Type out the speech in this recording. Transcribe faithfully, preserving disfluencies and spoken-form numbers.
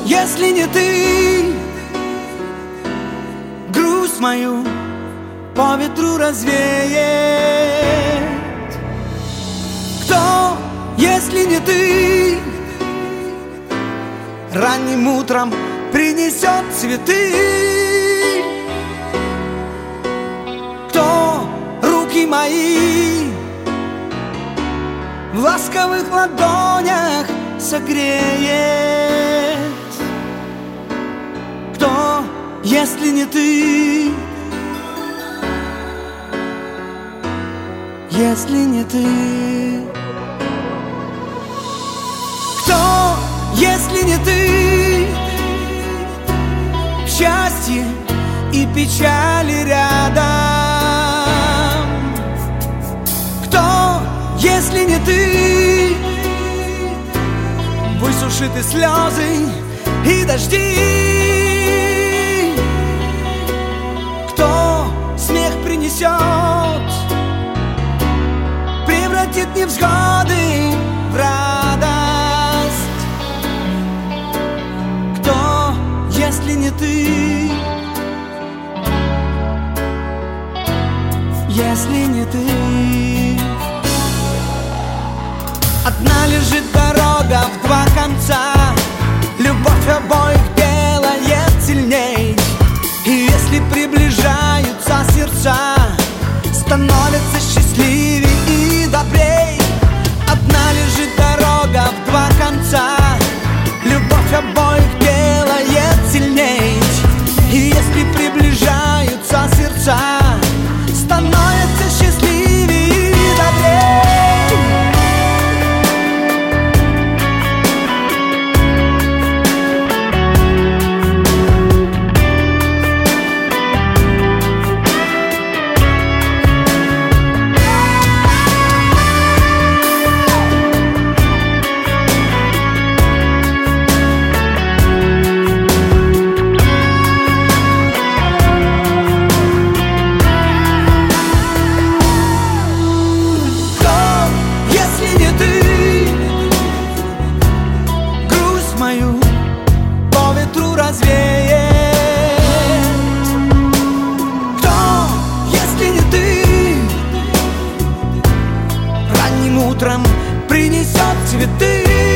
если не ты, грусть мою по ветру развеет? Кто, если не ты, ранним утром принесет цветы? Кто руки мои в ласковых ладонях согреет? Кто, если не ты, если не ты? Кто, если не ты, в счастье и печали рядом? Кто, если не ты, высушит и слезы, и дожди? Кто смех принесет, превратит невзгоды в радость? Кто, если не ты, если не ты? Одна лежит дорога в два конца, любовь обоих делает сильней. И если приближаются сердца, становятся счастливее и добрей. Одна лежит дорога в два конца, любовь обоих делает сильней. И если приближаются сердца, становятся счастливее и добрей. По ветру развеет. Кто, если не ты, ранним утром принесет цветы?